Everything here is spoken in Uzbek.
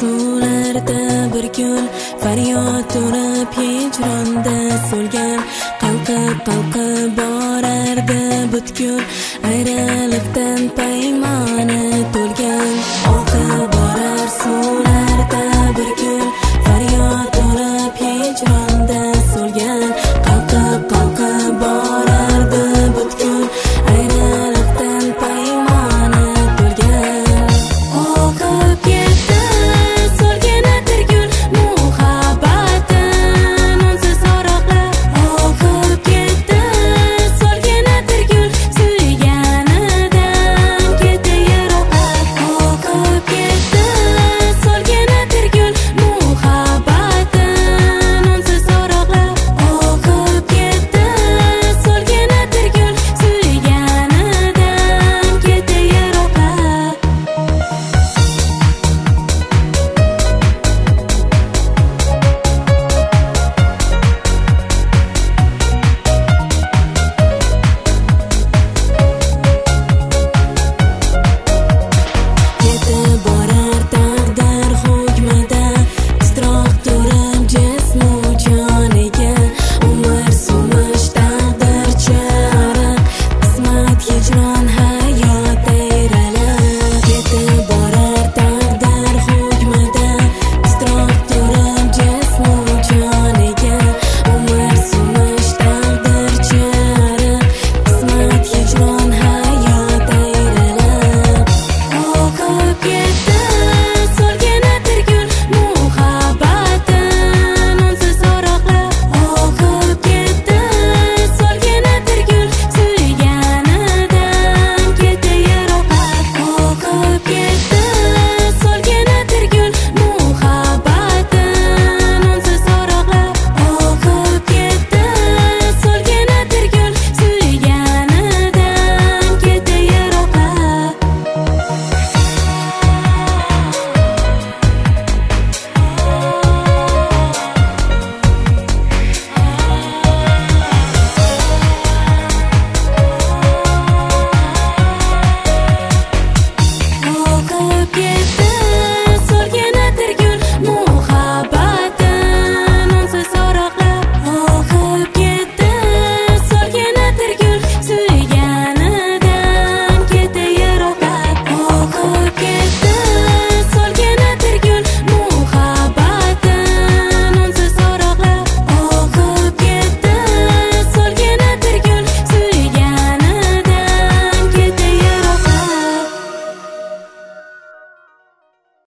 suvlarda bir gul faryod to'lib hijronda so'lgan qalqib borardi butkul ayriliqdan paymoni to'lgan oqib borar suvlarda bir gul faryod to'lib hijronda so'lgan qalqib borardi butkul ayriliqdan paymoni to'lgan oqib ketdi so'lgan atirgul muhabbatin unsiz so'roqlab oqib ketdi so'lgan atirgul suyganidan ketdi yiroqlab oqib ketdi so'lgan atirgul muhabbatin unsiz so'roqlab oqib ketdi so'lgan atirgul suyganidan ketdi yiroqlab Yetib borar taqdir hukmida titroq turib jismu joniga umr sumush taqdir chara qismat hijron hayot ayralab yetib borar taqdir hukmida titroq turib jismu joniga umr sumush taqdir chara qismat hijron hayot ayralab oqib ketdi so'lgan atirgul muhabbatin unsiz so'roqlab oqib ketdi so'lgan atirgul suyganidan ketdi yiroqlab oqib ketdi so'lgan atirgul muhabbatin unsiz so'roqlab oqib ketdi so'lgan atirgul suyganidan ketdi yiroqlab oqib ketdi